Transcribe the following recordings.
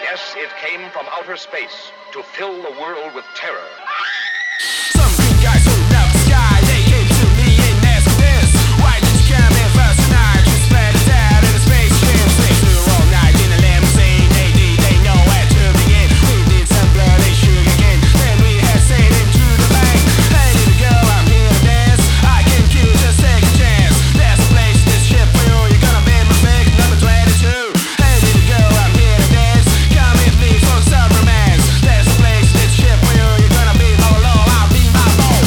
Yes, it came from outer space to fill the world with terror. Some green guys holding up the sky, they came to me and asked this. Why did you come in first tonight? You spread us out in a spaceship. Stay through all night in a limousine. They know where to begin. We did some bloody sugar again. Then we had sailed into the bank. Hey little girl, I'm here to dance. I can kill, just take a chance. There's a place, this ship for you. You're gonna be my pick, number 22. Hey little girl, I'm here to dance. Come with me for some romance. There's a place, this ship for you. You're gonna be my lord, I'll be my boss.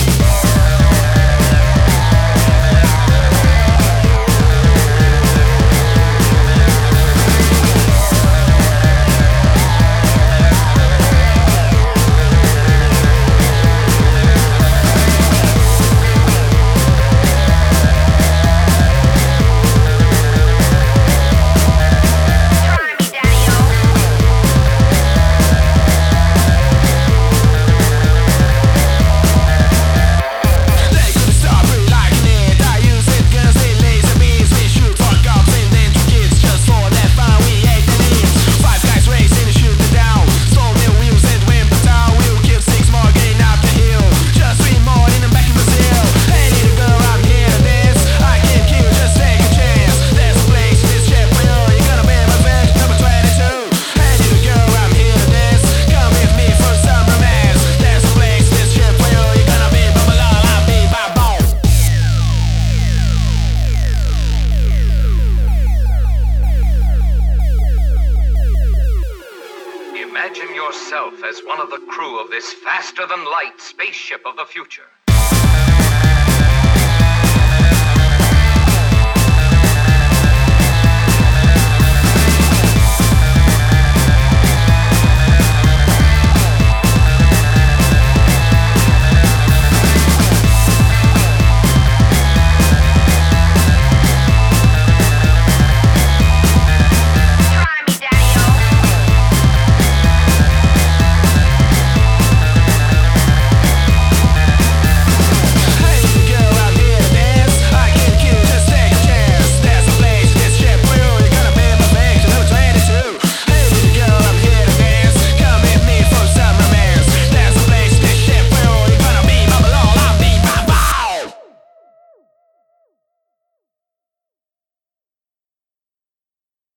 Imagine yourself as one of the crew of this faster-than-light spaceship of the future.